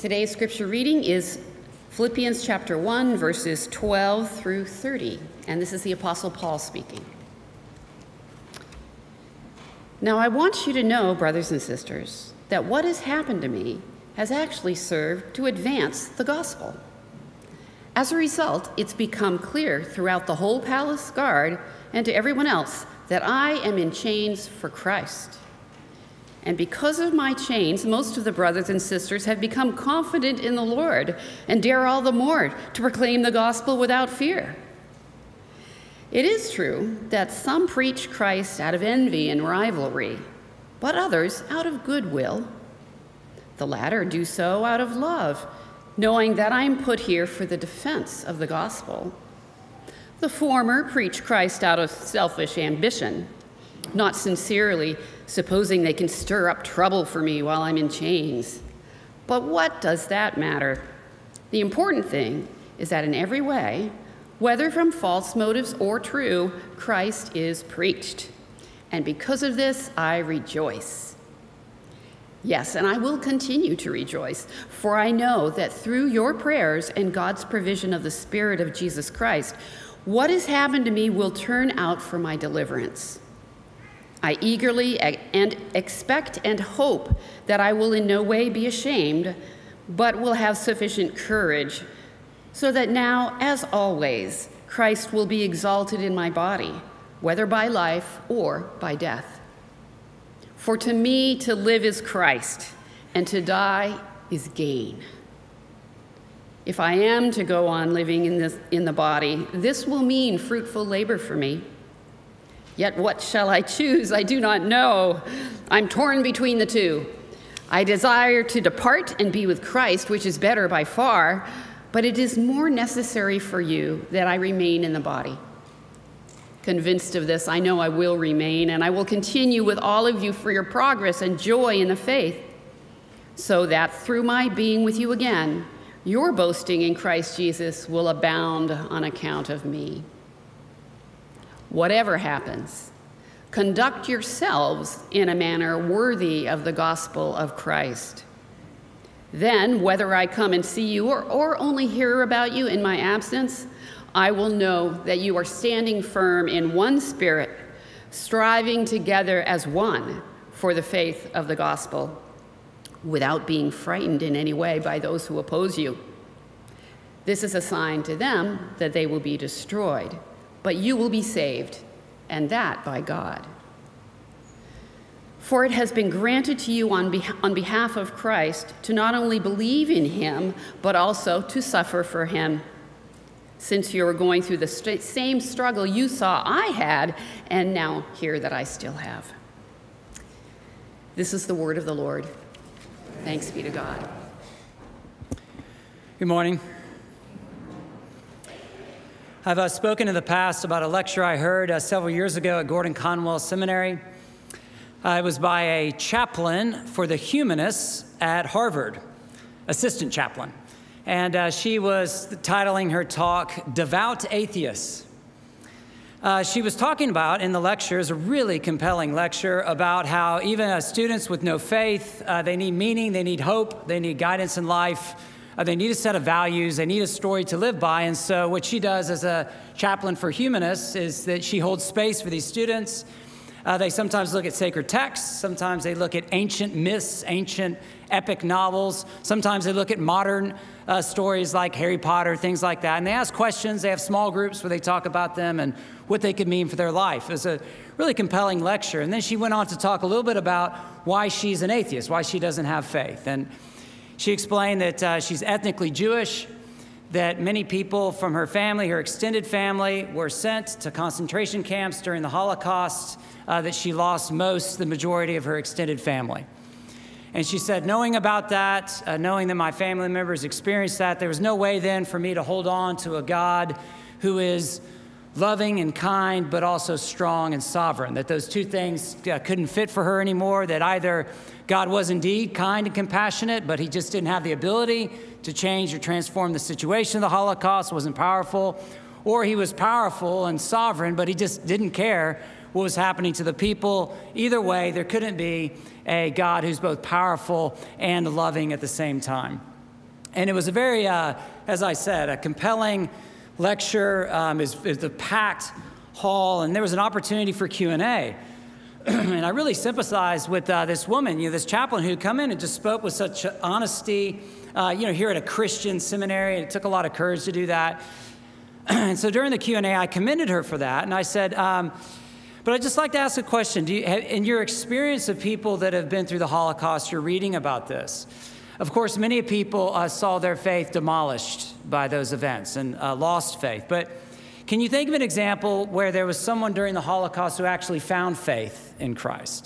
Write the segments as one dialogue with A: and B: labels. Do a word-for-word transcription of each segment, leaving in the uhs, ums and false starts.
A: Today's scripture reading is Philippians chapter one, verses twelve through thirty, and this is the Apostle Paul speaking. Now I want you to know, brothers and sisters, that what has happened to me has actually served to advance the gospel. As a result, it's become clear throughout the whole palace guard and to everyone else that I am in chains for Christ. And because of my chains, most of the brothers and sisters have become confident in the Lord and dare all the more to proclaim the gospel without fear. It is true that some preach Christ out of envy and rivalry, but others out of goodwill. The latter do so out of love, knowing that I am put here for the defense of the gospel. The former preach Christ out of selfish ambition, not sincerely, supposing they can stir up trouble for me while I'm in chains. But what does that matter? The important thing is that in every way, whether from false motives or true, Christ is preached. And because of this, I rejoice. Yes, and I will continue to rejoice, for I know that through your prayers and God's provision of the Spirit of Jesus Christ, what has happened to me will turn out for my deliverance. I eagerly and expect and hope that I will in no way be ashamed, but will have sufficient courage, so that now, as always, Christ will be exalted in my body, whether by life or by death. For to me to live is Christ, and to die is gain. If I am to go on living in, this, in the body, this will mean fruitful labor for me. Yet what shall I choose? I do not know. I'm torn between the two. I desire to depart and be with Christ, which is better by far, but it is more necessary for you that I remain in the body. Convinced of this, I know I will remain, and I will continue with all of you for your progress and joy in the faith, so that through my being with you again, your boasting in Christ Jesus will abound on account of me. Whatever happens, conduct yourselves in a manner worthy of the gospel of Christ. Then, whether I come and see you or, or only hear about you in my absence, I will know that you are standing firm in one spirit, striving together as one for the faith of the gospel, without being frightened in any way by those who oppose you. This is a sign to them that they will be destroyed, but you will be saved, and that by God. For it has been granted to you on, beh- on behalf of Christ to not only believe in him, but also to suffer for him, since you are going through the st- same struggle you saw I had, and now hear that I still have. This is the word of the Lord. Thanks be to God.
B: Good morning. I've uh, spoken in the past about a lecture I heard uh, several years ago at Gordon Conwell Seminary. Uh, it was by a chaplain for the humanists at Harvard, assistant chaplain. And uh, she was titling her talk, Devout Atheists. Uh, she was talking about, in the lecture, is a really compelling lecture about how even uh, students with no faith, uh, they need meaning, they need hope, they need guidance in life, uh, they need a set of values, they need a story to live by. And so what she does as a chaplain for humanists is that she holds space for these students. Uh, they sometimes look at sacred texts, sometimes they look at ancient myths, ancient epic novels, sometimes they look at modern uh, stories like Harry Potter, things like that. And they ask questions, they have small groups where they talk about them and what they could mean for their life. It was a really compelling lecture. And then she went on to talk a little bit about why she's an atheist, why she doesn't have faith. And she explained that uh, she's ethnically Jewish, that many people from her family, her extended family, were sent to concentration camps during the Holocaust, uh, that she lost most, the majority of her extended family. And she said, knowing about that, uh, knowing that my family members experienced that, there was no way then for me to hold on to a God who is loving and kind, but also strong and sovereign, that those two things uh, couldn't fit for her anymore, that either God was indeed kind and compassionate, but he just didn't have the ability to change or transform the situation of the Holocaust, wasn't powerful, or he was powerful and sovereign, but he just didn't care what was happening to the people. Either way, there couldn't be a God who's both powerful and loving at the same time. And it was a very, uh, as I said, a compelling lecture. Um, it was, it was a packed hall, and there was an opportunity for Q and A. And I really sympathized with uh, this woman, you know, this chaplain who'd come in and just spoke with such honesty, uh, you know, here at a Christian seminary. It took a lot of courage to do that. And so during the Q and A, I commended her for that. And I said, um, but I'd just like to ask a question. Do you, in your experience of people that have been through the Holocaust, you're reading about this. Of course, many people uh, saw their faith demolished by those events and uh, lost faith. But can you think of an example where there was someone during the Holocaust who actually found faith in Christ?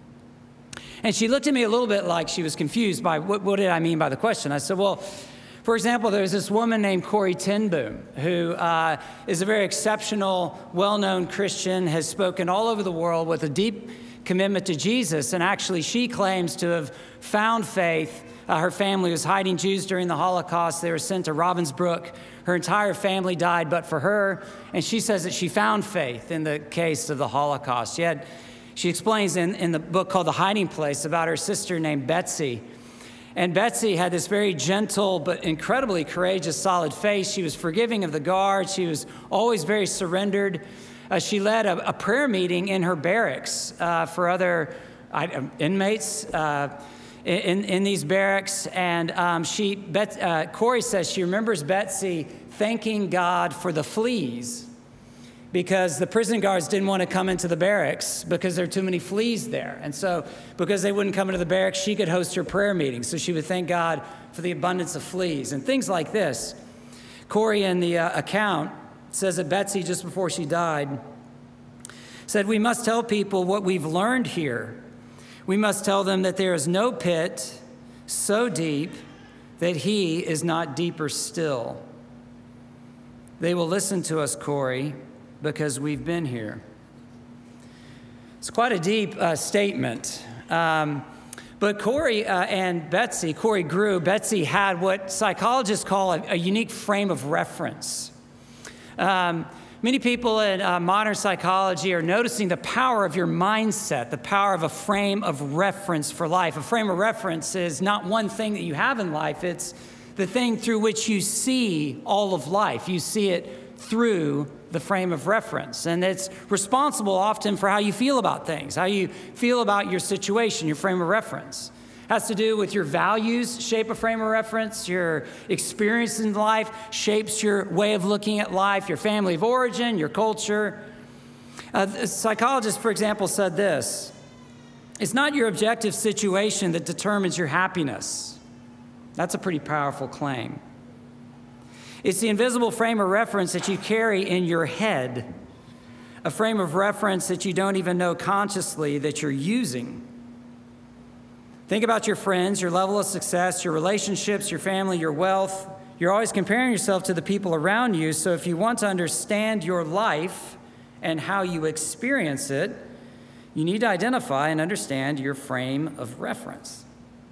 B: And she looked at me a little bit like she was confused by what, what did I mean by the question. I said, well, for example, there's this woman named Corrie ten Boom, who uh, is a very exceptional, well-known Christian, has spoken all over the world with a deep commitment to Jesus. And actually, she claims to have found faith. Uh, her family was hiding Jews during the Holocaust. They were sent to Ravensbrück. Her entire family died but for her. And she says that she found faith in the case of the Holocaust. She, had, she explains in, in the book called The Hiding Place about her sister named Betsy. And Betsy had this very gentle but incredibly courageous, solid faith. She was forgiving of the guards. She was always very surrendered. Uh, she led a, a prayer meeting in her barracks uh, for other uh, inmates uh, in, in these barracks. And um, she, Bet, uh, Corrie says she remembers Betsy thanking God for the fleas because the prison guards didn't want to come into the barracks because there are too many fleas there. And so because they wouldn't come into the barracks, she could host her prayer meeting. So she would thank God for the abundance of fleas and things like this. Corrie in the uh, account says that Betsy, just before she died, said, "We must tell people what we've learned here. We must tell them that there is no pit so deep that he is not deeper still. They will listen to us, Corrie, because we've been here." It's quite a deep uh, statement. Um, but Corrie uh, and Betsy, Corrie grew, Betsy had what psychologists call a, a unique frame of reference. Um, many people in uh, modern psychology are noticing the power of your mindset, the power of a frame of reference for life. A frame of reference is not one thing that you have in life, it's the thing through which you see all of life. You see it through the frame of reference. And it's responsible often for how you feel about things, how you feel about your situation, your frame of reference. It has to do with your values, shape a frame of reference, your experience in life shapes your way of looking at life, your family of origin, your culture. Uh, a psychologist, for example, said this: "It's not your objective situation that determines your happiness." That's a pretty powerful claim. It's the invisible frame of reference that you carry in your head, a frame of reference that you don't even know consciously that you're using. Think about your friends, your level of success, your relationships, your family, your wealth. You're always comparing yourself to the people around you, so if you want to understand your life and how you experience it, you need to identify and understand your frame of reference.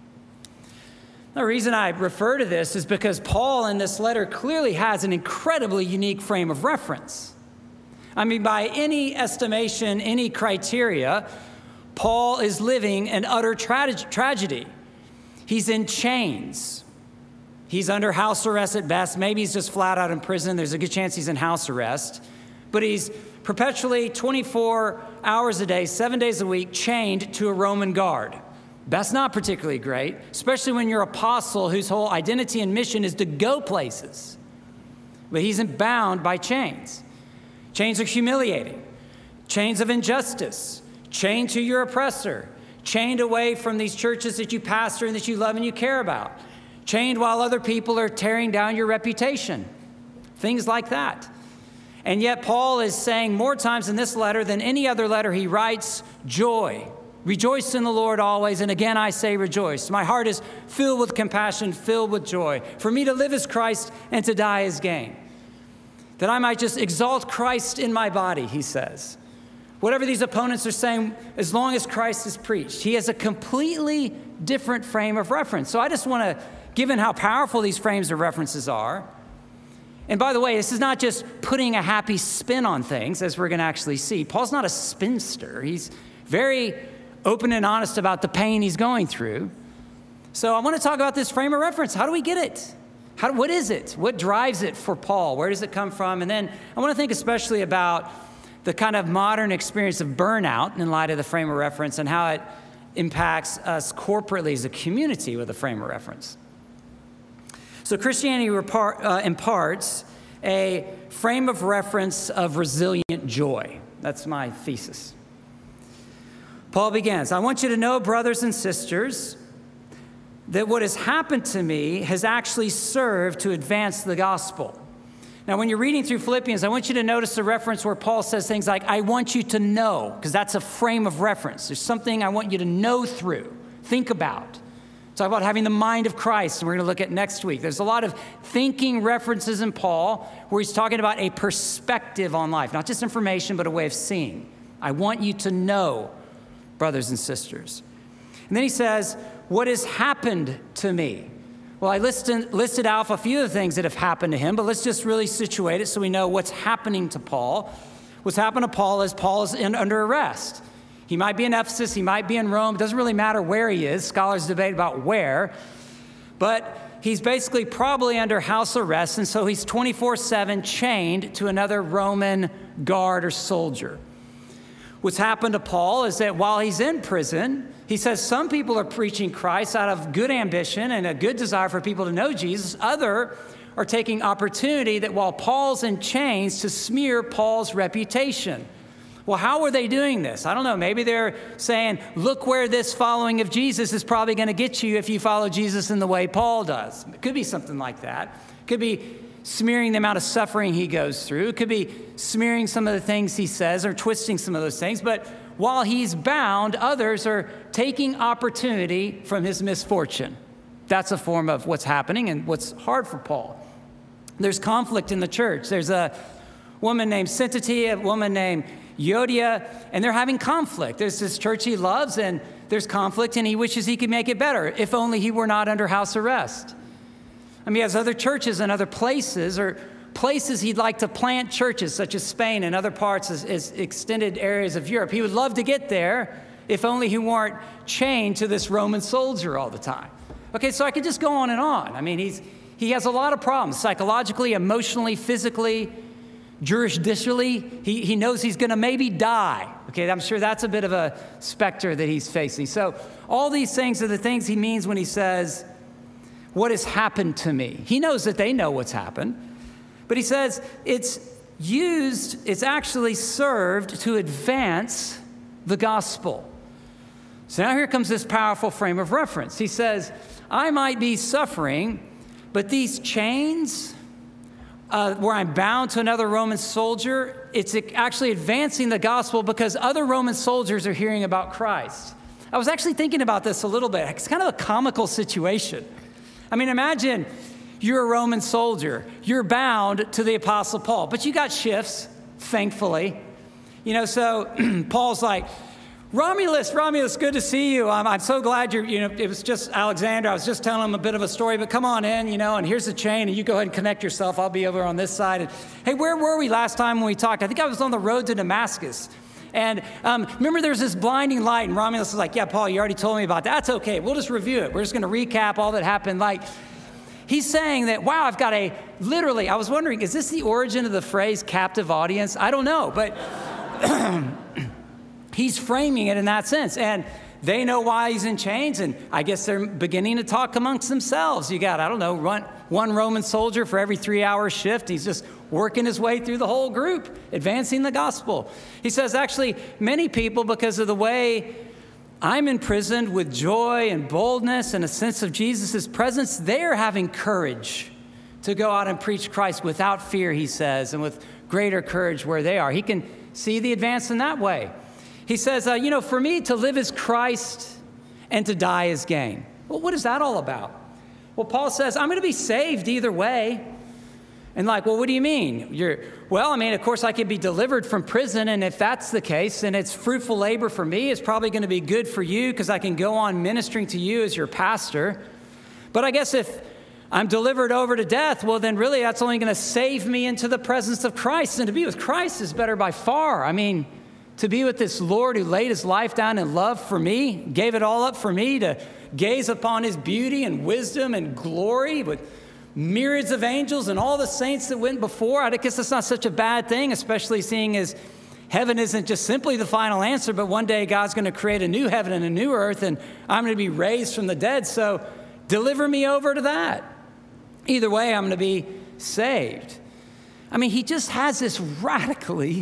B: The reason I refer to this is because Paul in this letter clearly has an incredibly unique frame of reference. I mean, by any estimation, any criteria, Paul is living an utter tra- tragedy. He's in chains. He's under house arrest at best. Maybe he's just flat out in prison. There's a good chance he's in house arrest. But he's perpetually twenty-four hours a day, seven days a week, chained to a Roman guard. That's not particularly great, especially when you're an apostle whose whole identity and mission is to go places. But he's bound by chains. Chains are humiliating. Chains of injustice. Chained to your oppressor. Chained away from these churches that you pastor and that you love and you care about. Chained while other people are tearing down your reputation. Things like that. And yet Paul is saying more times in this letter than any other letter he writes, joy. Rejoice in the Lord always, and again I say rejoice. My heart is filled with compassion, filled with joy. For me to live is Christ, and to die is gain. That I might just exalt Christ in my body, he says. Whatever these opponents are saying, as long as Christ is preached. He has a completely different frame of reference. So I just want to, given how powerful these frames of references are, and by the way, this is not just putting a happy spin on things, as we're going to actually see. Paul's not a spinster. He's very open and honest about the pain he's going through. So I want to talk about this frame of reference. How do we get it? How, what is it? What drives it for Paul? Where does it come from? And then I want to think especially about the kind of modern experience of burnout in light of the frame of reference and how it impacts us corporately as a community with a frame of reference. So Christianity repart, uh, imparts a frame of reference of resilient joy. That's my thesis. Paul begins, I want you to know, brothers and sisters, that what has happened to me has actually served to advance the gospel. Now, when you're reading through Philippians, I want you to notice the reference where Paul says things like, I want you to know, because that's a frame of reference. There's something I want you to know through, think about. Talk about having the mind of Christ, and we're going to look at next week. There's a lot of thinking references in Paul where he's talking about a perspective on life, not just information, but a way of seeing. I want you to know, brothers and sisters. And then he says, what has happened to me? Well, I listed, listed out a few of the things that have happened to him, but let's just really situate it so we know what's happening to Paul. What's happened to Paul is Paul is in, under arrest. He might be in Ephesus, he might be in Rome. It doesn't really matter where he is. Scholars debate about where. But he's basically probably under house arrest, and so he's twenty-four seven chained to another Roman guard or soldier. What's happened to Paul is that while he's in prison, he says some people are preaching Christ out of good ambition and a good desire for people to know Jesus. Others are taking opportunity that while Paul's in chains to smear Paul's reputation. Well, how are they doing this? I don't know. Maybe they're saying, look where this following of Jesus is probably going to get you if you follow Jesus in the way Paul does. It could be something like that. It could be smearing the amount of suffering he goes through. It could be smearing some of the things he says or twisting some of those things. But while he's bound, others are taking opportunity from his misfortune. That's a form of what's happening and what's hard for Paul. There's conflict in the church. There's a woman named Syntyche, a woman named Euodia, and they're having conflict. There's this church he loves, and there's conflict, and he wishes he could make it better, if only he were not under house arrest. I mean, he has other churches in other places, or places he'd like to plant churches, such as Spain and other parts as, as extended areas of Europe. He would love to get there, if only he weren't chained to this Roman soldier all the time. Okay, so I could just go on and on. I mean, he's he has a lot of problems, psychologically, emotionally, physically, jurisdictionally. He, he knows he's going to maybe die. Okay, I'm sure that's a bit of a specter that he's facing. So all these things are the things he means when he says, what has happened to me? He knows that they know what's happened. But he says it's used, it's actually served to advance the gospel. So now here comes this powerful frame of reference. He says, I might be suffering, but these chains, uh, where I'm bound to another Roman soldier, it's actually advancing the gospel because other Roman soldiers are hearing about Christ. I was actually thinking about this a little bit. It's kind of a comical situation. I mean, imagine you're a Roman soldier. You're bound to the Apostle Paul, but you got shifts, thankfully. You know, so Paul's like, Romulus, Romulus, good to see you. I'm, I'm so glad you're, you know, it was just Alexander. I was just telling him a bit of a story, but come on in, you know, and here's the chain, and you go ahead and connect yourself. I'll be over on this side. And, hey, where were we last time when we talked? I think I was on the road to Damascus. And um, remember there was this blinding light, and Romulus was like, yeah, Paul, you already told me about that. That's okay. We'll just review it. We're just going to recap all that happened. Like, he's saying that, wow, I've got a, literally, I was wondering, is this the origin of the phrase captive audience? I don't know, but he's framing it in that sense. And they know why he's in chains, and I guess they're beginning to talk amongst themselves. You got, I don't know, one, one Roman soldier for every three-hour shift. He's just working his way through the whole group, advancing the gospel. He says, actually, many people, because of the way I'm imprisoned with joy and boldness and a sense of Jesus' presence, they're having courage to go out and preach Christ without fear, he says, and with greater courage where they are. He can see the advance in that way. He says, uh, you know, for me to live is Christ and to die is gain. Well, what is that all about? Well, Paul says, I'm going to be saved either way. And like, well, what do you mean? You're, well, I mean, of course, I could be delivered from prison. And if that's the case, then it's fruitful labor for me. It's probably going to be good for you because I can go on ministering to you as your pastor. But I guess if I'm delivered over to death, well, then really that's only going to save me into the presence of Christ. And to be with Christ is better by far. I mean, to be with this Lord who laid his life down in love for me, gave it all up for me, to gaze upon his beauty and wisdom and glory with myriads of angels and all the saints that went before. I guess that's not such a bad thing, especially seeing as heaven isn't just simply the final answer, but one day God's going to create a new heaven and a new earth, and I'm going to be raised from the dead. So deliver me over to that. Either way, I'm going to be saved. I mean, he just has this radically.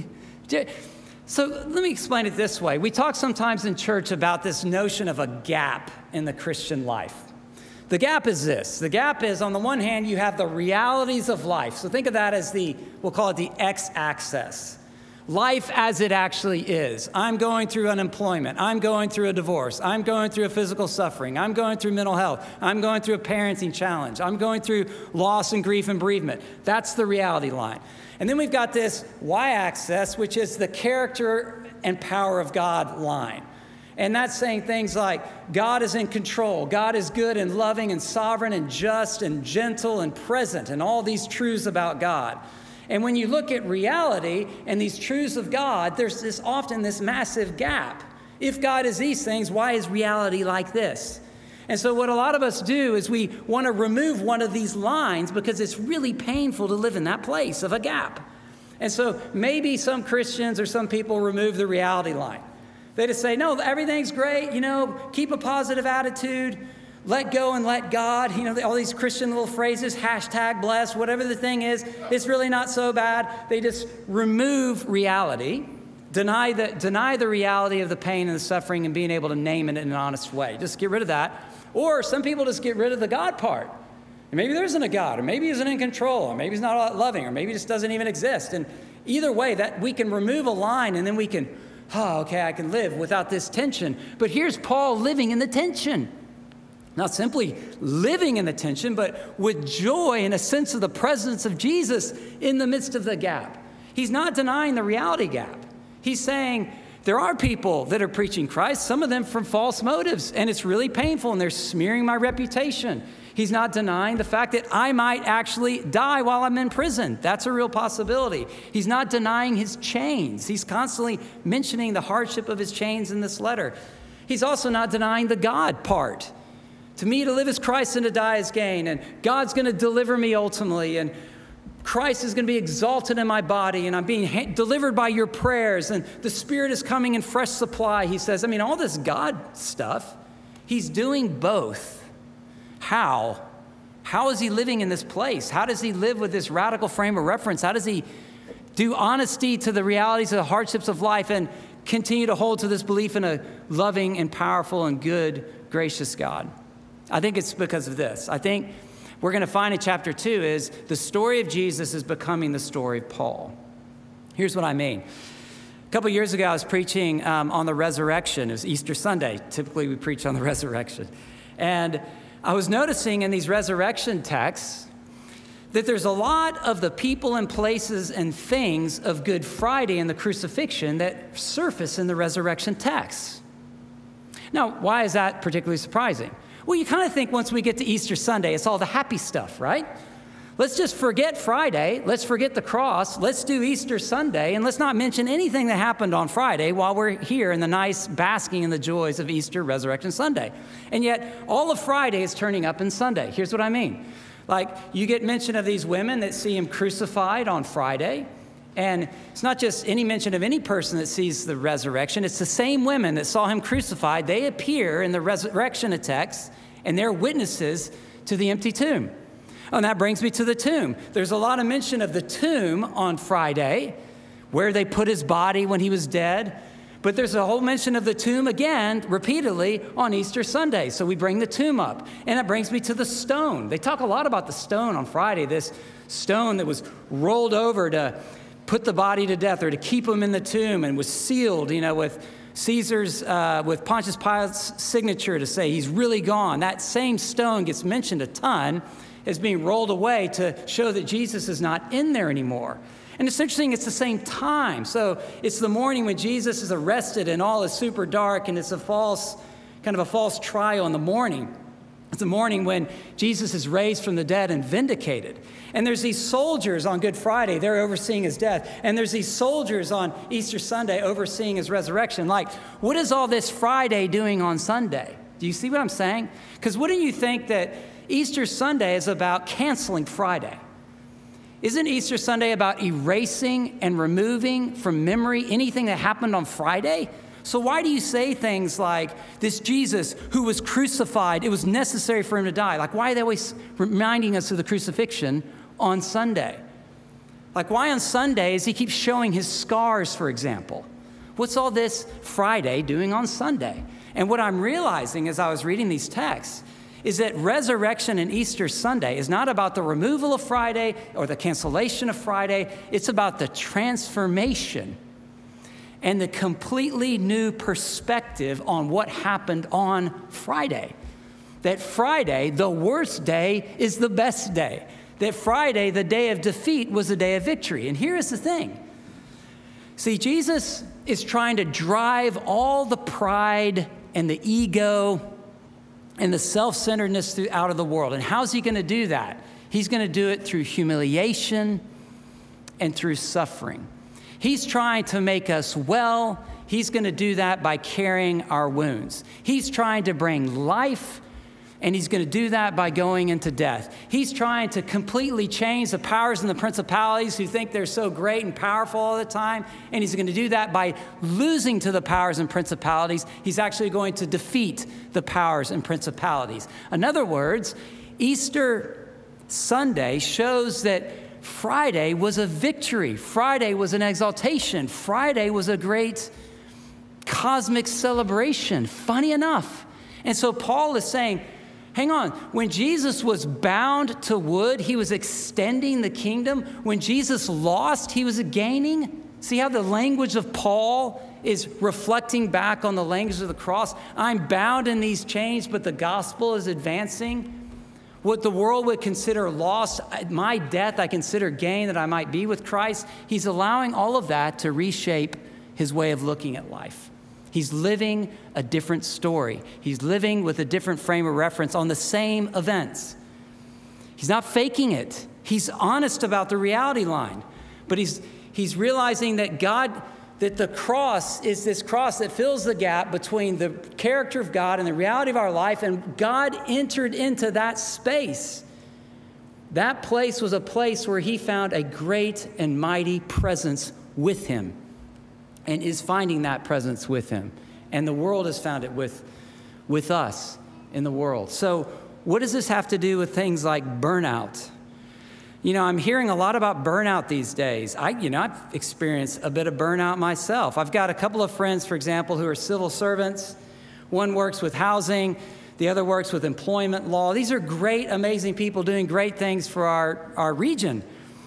B: So let me explain it this way. We talk sometimes in church about this notion of a gap in the Christian life. The gap is this. The gap is, on the one hand, you have the realities of life. So think of that as the, we'll call it the x-axis. Life as it actually is. I'm going through unemployment. I'm going through a divorce. I'm going through a physical suffering. I'm going through mental health. I'm going through a parenting challenge. I'm going through loss and grief and bereavement. That's the reality line. And then we've got this y-axis, which is the character and power of God line. And that's saying things like, God is in control. God is good and loving and sovereign and just and gentle and present, and all these truths about God. And when you look at reality and these truths of God, there's this often this massive gap. If God is these things, why is reality like this? And so what a lot of us do is we want to remove one of these lines because it's really painful to live in that place of a gap. And so maybe some Christians or some people remove the reality line. They just say, no, everything's great, you know, keep a positive attitude, let go and let God, you know, all these Christian little phrases, hashtag blessed, whatever the thing is, it's really not so bad. They just remove reality, deny the, deny the reality of the pain and the suffering and being able to name it in an honest way. Just get rid of that. Or some people just get rid of the God part. And maybe there isn't a God, or maybe he isn't in control, or maybe he's not all that loving, or maybe he just doesn't even exist. And either way, that we can remove a line and then we can, oh, okay, I can live without this tension. But here's Paul living in the tension. Not simply living in the tension, but with joy and a sense of the presence of Jesus in the midst of the gap. He's not denying the reality gap. He's saying there are people that are preaching Christ, some of them from false motives, and it's really painful, and they're smearing my reputation. He's not denying the fact that I might actually die while I'm in prison. That's a real possibility. He's not denying his chains. He's constantly mentioning the hardship of his chains in this letter. He's also not denying the God part. To me, to live is Christ and to die is gain. And God's going to deliver me ultimately. And Christ is going to be exalted in my body. And I'm being ha- delivered by your prayers. And the Spirit is coming in fresh supply, he says. I mean, all this God stuff, he's doing both. How? How is he living in this place? How does he live with this radical frame of reference? How does he do honesty to the realities of the hardships of life and continue to hold to this belief in a loving and powerful and good, gracious God? I think it's because of this. I think we're going to find in chapter two is the story of Jesus is becoming the story of Paul. Here's what I mean. A couple years ago, I was preaching um, on the resurrection. It was Easter Sunday. Typically, we preach on the resurrection. And I was noticing in these resurrection texts that there's a lot of the people and places and things of Good Friday and the crucifixion that surface in the resurrection texts. Now, why is that particularly surprising? Well, you kind of think once we get to Easter Sunday, it's all the happy stuff, right? Let's just forget Friday. Let's forget the cross. Let's do Easter Sunday, and let's not mention anything that happened on Friday while we're here in the nice basking in the joys of Easter Resurrection Sunday. And yet, all of Friday is turning up in Sunday. Here's what I mean. Like, you get mention of these women that see him crucified on Friday, and it's not just any mention of any person that sees the resurrection. It's the same women that saw him crucified. They appear in the resurrection text, and they're witnesses to the empty tomb. Oh, and that brings me to the tomb. There's a lot of mention of the tomb on Friday, where they put his body when he was dead. But there's a whole mention of the tomb again, repeatedly, on Easter Sunday. So we bring the tomb up. And that brings me to the stone. They talk a lot about the stone on Friday, this stone that was rolled over to put the body to death or to keep him in the tomb and was sealed, you know, with Caesar's, uh, with Pontius Pilate's signature to say he's really gone. That same stone gets mentioned a ton as being rolled away to show that Jesus is not in there anymore. And it's interesting, it's the same time. So it's the morning when Jesus is arrested and all is super dark and it's a false, kind of a false trial in the morning. It's the morning when Jesus is raised from the dead and vindicated. And there's these soldiers on Good Friday, they're overseeing his death. And there's these soldiers on Easter Sunday overseeing his resurrection. Like, what is all this Friday doing on Sunday? Do you see what I'm saying? Because wouldn't you think that Easter Sunday is about canceling Friday? Isn't Easter Sunday about erasing and removing from memory anything that happened on Friday? So why do you say things like, this Jesus who was crucified, it was necessary for him to die? Like, why are they always reminding us of the crucifixion on Sunday? Like, why on Sundays he keeps showing his scars, for example? What's all this Friday doing on Sunday? And what I'm realizing as I was reading these texts is that resurrection and Easter Sunday is not about the removal of Friday or the cancellation of Friday. It's about the transformation and the completely new perspective on what happened on Friday. That Friday, the worst day, is the best day. That Friday, the day of defeat, was the day of victory. And here's the thing. See, Jesus is trying to drive all the pride and the ego and the self-centeredness through, out of the world. And how's he going to do that? He's going to do it through humiliation and through suffering. He's trying to make us well. He's going to do that by carrying our wounds. He's trying to bring life, and he's going to do that by going into death. He's trying to completely change the powers and the principalities who think they're so great and powerful all the time, and he's going to do that by losing to the powers and principalities. He's actually going to defeat the powers and principalities. In other words, Easter Sunday shows that Friday was a victory. Friday was an exaltation. Friday was a great cosmic celebration, funny enough. And so Paul is saying, hang on, when Jesus was bound to wood, he was extending the kingdom. When Jesus lost, he was gaining. See how the language of Paul is reflecting back on the language of the cross? I'm bound in these chains, but the gospel is advancing. What the world would consider loss, my death, I consider gain that I might be with Christ. He's allowing all of that to reshape his way of looking at life. He's living a different story. He's living with a different frame of reference on the same events. He's not faking it. He's honest about the reality line. But he's, he's realizing that God, that the cross is this cross that fills the gap between the character of God and the reality of our life, and God entered into that space. That place was a place where he found a great and mighty presence with him, and is finding that presence with him. And the world has found it with, with us in the world. So what does this have to do with things like burnout? You know, I'm hearing a lot about burnout these days. I, you know, I've experienced a bit of burnout myself. I've got a couple of friends, for example, who are civil servants. One works with housing. The other works with employment law. These are great, amazing people doing great things for our, our region.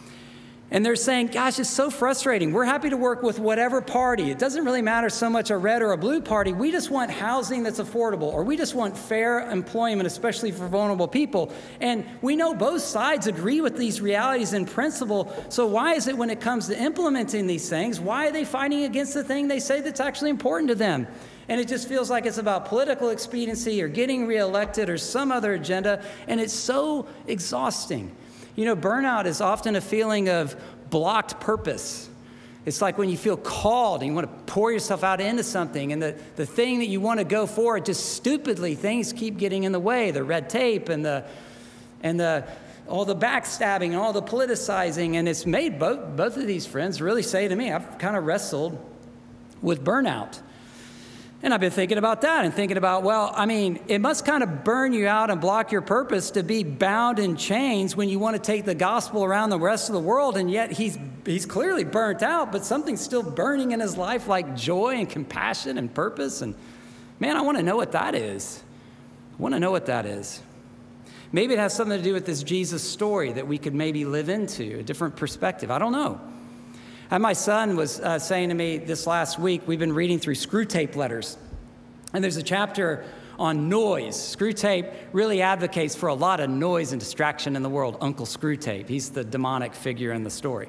B: And they're saying, gosh, it's so frustrating. We're happy to work with whatever party. It doesn't really matter so much a red or a blue party. We just want housing that's affordable, or we just want fair employment, especially for vulnerable people. And we know both sides agree with these realities in principle. So why is it when it comes to implementing these things, why are they fighting against the thing they say that's actually important to them? And it just feels like it's about political expediency or getting reelected or some other agenda. And it's so exhausting. You know, burnout is often a feeling of blocked purpose. It's like when you feel called and you want to pour yourself out into something, and the, the thing that you want to go for, just stupidly, things keep getting in the way. The red tape and the and the all the backstabbing and all the politicizing. And it's made both, both of these friends really say to me, I've kind of wrestled with burnout. And I've been thinking about that and thinking about, well, I mean, it must kind of burn you out and block your purpose to be bound in chains when you want to take the gospel around the rest of the world. And yet he's, he's clearly burnt out, but something's still burning in his life, like joy and compassion and purpose. And man, I want to know what that is. I want to know what that is. Maybe it has something to do with this Jesus story that we could maybe live into, a different perspective. I don't know. And my son was uh, saying to me this last week, we've been reading through Screwtape Letters. And there's a chapter on noise. Screwtape really advocates for a lot of noise and distraction in the world. Uncle Screwtape, he's the demonic figure in the story.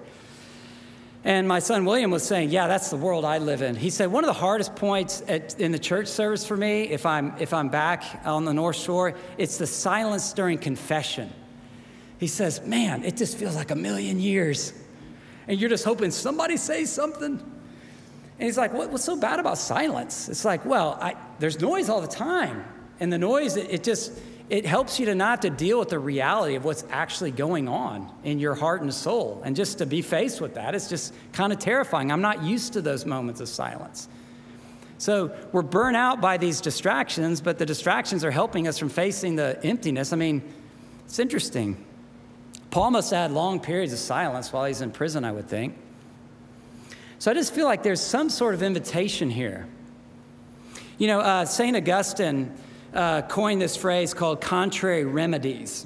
B: And my son William was saying, yeah, that's the world I live in. He said, one of the hardest points at, in the church service for me, if I'm, if I'm back on the North Shore, it's the silence during confession. He says, man, it just feels like a million years. And you're just hoping somebody says something. And he's like, what, what's so bad about silence? It's like, well, I, there's noise all the time. And the noise, it, it just, it helps you to not have to deal with the reality of what's actually going on in your heart and soul. And just to be faced with that, it's just kind of terrifying. I'm not used to those moments of silence. So we're burnt out by these distractions, but the distractions are helping us from facing the emptiness. I mean, it's interesting. Paul must have had long periods of silence while he's in prison, I would think. So I just feel like there's some sort of invitation here. You know, uh, Saint Augustine uh, coined this phrase called contrary remedies.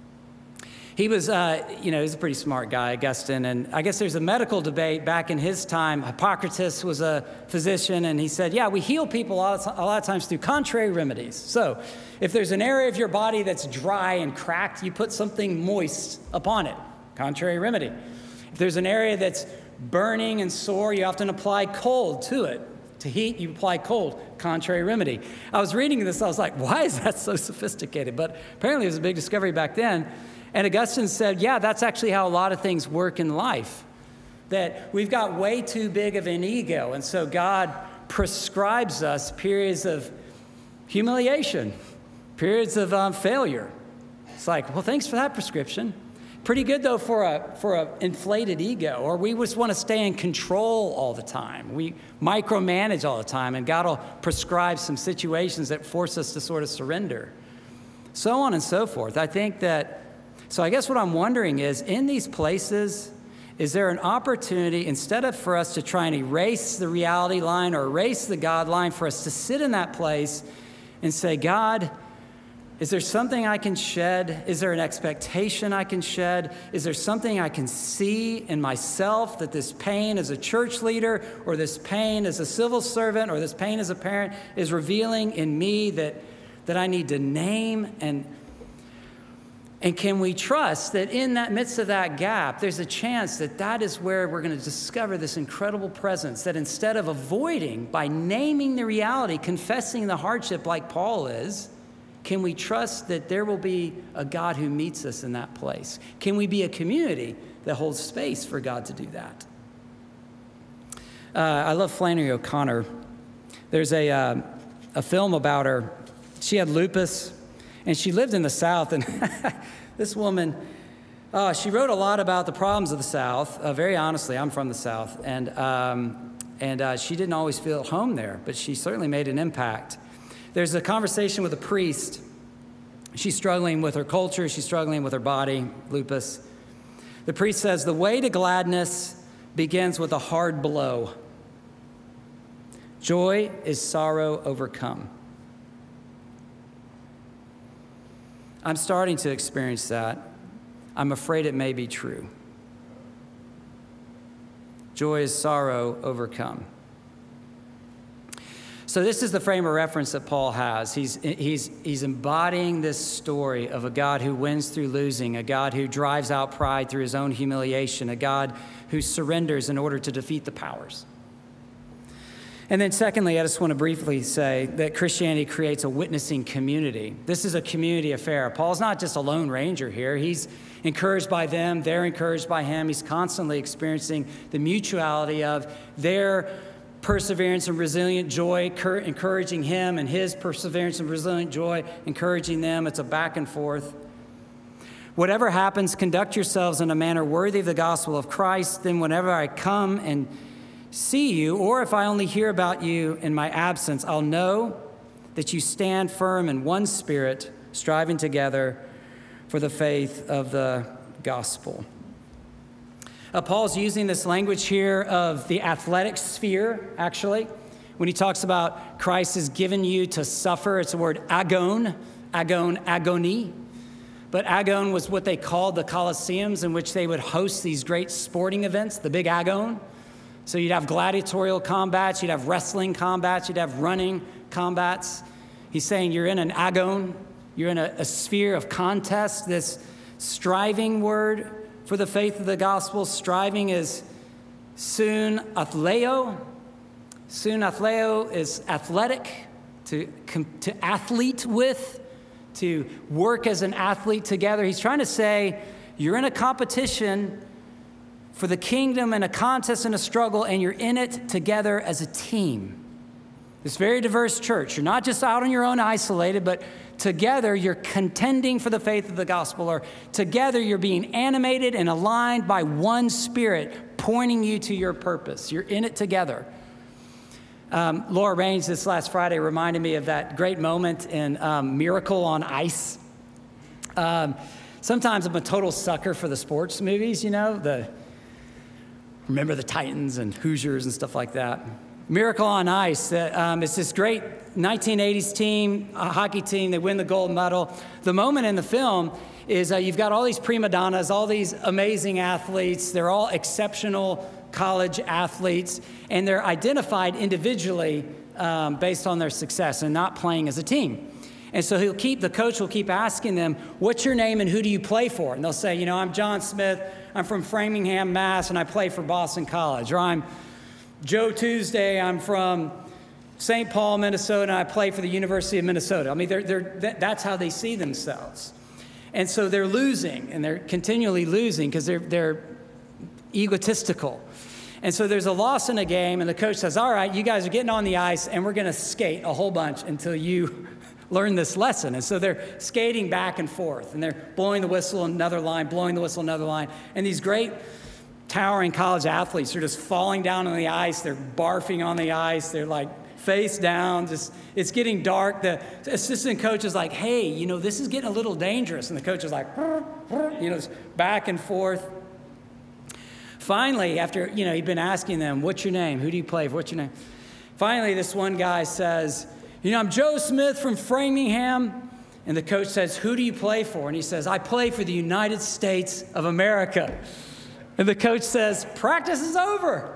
B: He was, uh, you know, he's a pretty smart guy, Augustine, and I guess there's a medical debate back in his time. Hippocrates was a physician, and he said, yeah, we heal people a lot, of, a lot of times through contrary remedies. So if there's an area of your body that's dry and cracked, you put something moist upon it, contrary remedy. If there's an area that's burning and sore, you often apply cold to it. To heat, you apply cold, contrary remedy. I was reading this, I was like, why is that so sophisticated? But apparently it was a big discovery back then. And Augustine said, yeah, that's actually how a lot of things work in life. That we've got way too big of an ego. And so God prescribes us periods of humiliation, periods of um, failure. It's like, well, thanks for that prescription. Pretty good, though, for a for an inflated ego. Or we just want to stay in control all the time. We micromanage all the time. And God will prescribe some situations that force us to sort of surrender. So on and so forth. I think that So I guess what I'm wondering is, in these places, is there an opportunity, instead of for us to try and erase the reality line or erase the God line, for us to sit in that place and say, God, is there something I can shed? Is there an expectation I can shed? Is there something I can see in myself that this pain as a church leader, or this pain as a civil servant, or this pain as a parent is revealing in me that, that I need to name? And And can we trust that in that midst of that gap, there's a chance that that is where we're going to discover this incredible presence, that instead of avoiding, by naming the reality, confessing the hardship like Paul is, can we trust that there will be a God who meets us in that place? Can we be a community that holds space for God to do that? Uh, I love Flannery O'Connor. There's a, uh, a film about her. She had lupus. And she lived in the South, and this woman, uh, she wrote a lot about the problems of the South. Uh, very honestly, I'm from the South, and, um, and uh, she didn't always feel at home there, but she certainly made an impact. There's a conversation with a priest. She's struggling with her culture. She's struggling with her body, lupus. The priest says, the way to gladness begins with a hard blow. Joy is sorrow overcome. I'm starting to experience that. I'm afraid it may be true. Joy is sorrow overcome. So this is the frame of reference that Paul has. He's, he's, he's embodying this story of a God who wins through losing, a God who drives out pride through his own humiliation, a God who surrenders in order to defeat the powers. And then secondly, I just want to briefly say that Christianity creates a witnessing community. This is a community affair. Paul's not just a lone ranger here. He's encouraged by them. They're encouraged by him. He's constantly experiencing the mutuality of their perseverance and resilient joy, encouraging him, and his perseverance and resilient joy, encouraging them. It's a back and forth. Whatever happens, conduct yourselves in a manner worthy of the gospel of Christ. Then whenever I come and see you, or if I only hear about you in my absence, I'll know that you stand firm in one spirit, striving together for the faith of the gospel. Uh, Paul's using this language here of the athletic sphere, actually. When he talks about Christ has given you to suffer, it's the word agon, agon, agony. But agon was what they called the Colosseums, in which they would host these great sporting events, the big agon. So you'd have gladiatorial combats, you'd have wrestling combats, you'd have running combats. He's saying you're in an agon, you're in a, a sphere of contest. This striving word for the faith of the gospel, striving is sun athleo. Sun athleo is athletic, to, to athlete with, to work as an athlete together. He's trying to say you're in a competition for the kingdom and a contest and a struggle, and you're in it together as a team. This very diverse church. You're not just out on your own isolated, but together you're contending for the faith of the gospel, or together you're being animated and aligned by one Spirit pointing you to your purpose. You're in it together. Um, Laura Raines this last Friday reminded me of that great moment in um, Miracle on Ice. Um, sometimes I'm a total sucker for the sports movies, you know, the Remember the Titans and Hoosiers and stuff like that. Miracle on Ice, uh, um, it's this great nineteen eighties team, a hockey team. They win the gold medal. The moment in the film is uh, you've got all these prima donnas, all these amazing athletes. They're all exceptional college athletes, and they're identified individually um, based on their success and not playing as a team. And so he'll keep, the coach will keep asking them, what's your name and who do you play for? And they'll say, you know, I'm John Smith, I'm from Framingham, Mass, and I play for Boston College. Or I'm Joe Tuesday, I'm from Saint Paul, Minnesota, and I play for the University of Minnesota. I mean, they're, they're, that's how they see themselves. And so they're losing, and they're continually losing because they're, they're egotistical. And so there's a loss in a game, and the coach says, all right, you guys are getting on the ice, and we're going to skate a whole bunch until you learn this lesson. And so they're skating back and forth, and they're blowing the whistle another line, blowing the whistle another line. And these great towering college athletes are just falling down on the ice. They're barfing on the ice. They're like face down. Just, it's getting dark. The assistant coach is like, hey, you know, this is getting a little dangerous. And the coach is like, you know, back and forth. Finally, after, you know, he'd been asking them, what's your name? Who do you play for? What's your name? Finally, this one guy says, you know, I'm Joe Smith from Framingham. And the coach says, who do you play for? And he says, I play for the United States of America. And the coach says, practice is over.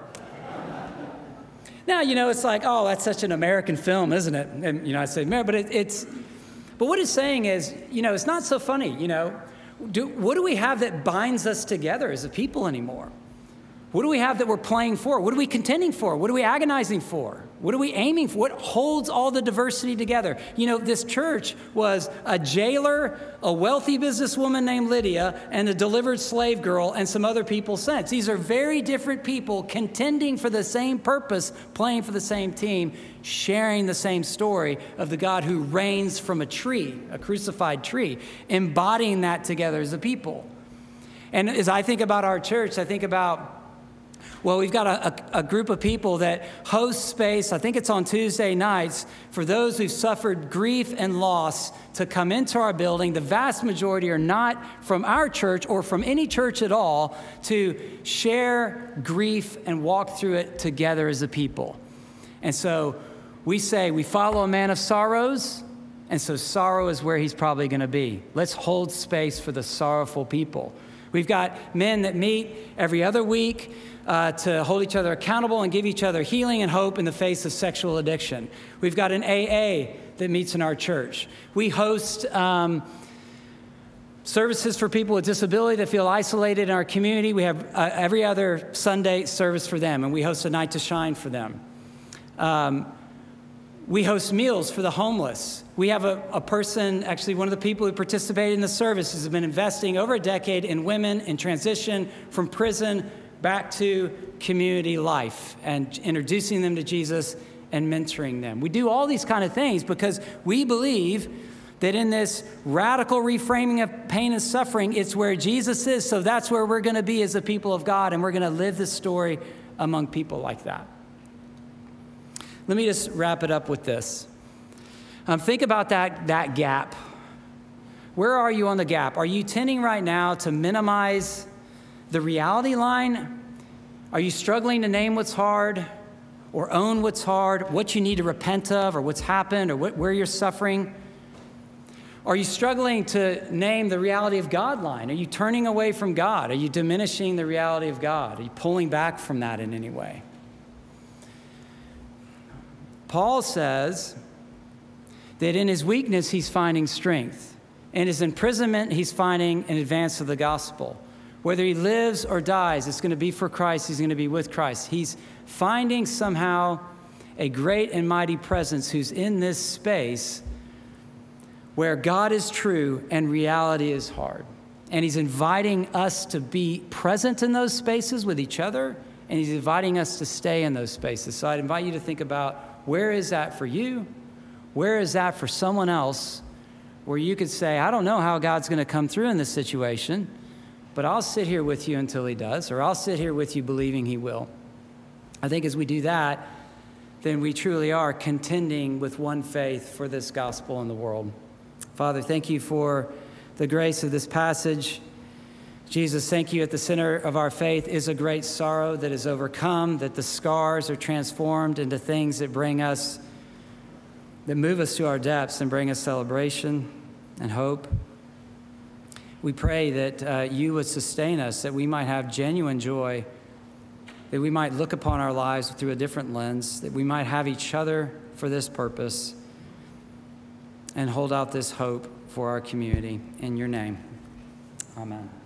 B: Now, you know, it's like, oh, that's such an American film, isn't it? And, you know, I say, but it, it's, but what it's saying is, you know, it's not so funny, you know. Do, what do we have that binds us together as a people anymore? What do we have that we're playing for? What are we contending for? What are we agonizing for? What are we aiming for? What holds all the diversity together? You know, this church was a jailer, a wealthy businesswoman named Lydia, and a delivered slave girl, and some other people since. These are very different people contending for the same purpose, playing for the same team, sharing the same story of the God who reigns from a tree, a crucified tree, embodying that together as a people. And as I think about our church, I think about, well, we've got a, a, a group of people that host space, I think it's on Tuesday nights, for those who've suffered grief and loss to come into our building. The vast majority are not from our church or from any church at all, to share grief and walk through it together as a people. And so we say we follow a man of sorrows, and so sorrow is where he's probably going to be. Let's hold space for the sorrowful people. We've got men that meet every other week uh, to hold each other accountable and give each other healing and hope in the face of sexual addiction. We've got an A A that meets in our church. We host um, services for people with disability that feel isolated in our community. We have uh, every other Sunday service for them, and we host a night to shine for them. Um, We host meals for the homeless. We have a, a person, actually one of the people who participated in the service, has been investing over a decade in women in transition from prison back to community life and introducing them to Jesus and mentoring them. We do all these kind of things because we believe that in this radical reframing of pain and suffering, it's where Jesus is, so that's where we're going to be as a people of God, and we're going to live this story among people like that. Let me just wrap it up with this. Um, think about that, that gap. Where are you on the gap? Are you tending right now to minimize the reality line? Are you struggling to name what's hard or own what's hard, what you need to repent of or what's happened or what, where you're suffering? Are you struggling to name the reality of God line? Are you turning away from God? Are you diminishing the reality of God? Are you pulling back from that in any way? Paul says that in his weakness, he's finding strength. In his imprisonment, he's finding an advance of the gospel. Whether he lives or dies, it's going to be for Christ. He's going to be with Christ. He's finding somehow a great and mighty presence who's in this space where God is true and reality is hard. And he's inviting us to be present in those spaces with each other, and he's inviting us to stay in those spaces. So I'd invite you to think about, Where is that for you? Where is that for someone else where you could say, I don't know how God's going to come through in this situation, but I'll sit here with you until he does, or I'll sit here with you believing he will. I think as we do that, then we truly are contending with one faith for this gospel in the world. Father, thank you for the grace of this passage. Jesus, thank you at the center of our faith is a great sorrow that is overcome, that the scars are transformed into things that bring us, that move us to our depths and bring us celebration and hope. We pray that uh, you would sustain us, that we might have genuine joy, that we might look upon our lives through a different lens, that we might have each other for this purpose and hold out this hope for our community. In your name, amen.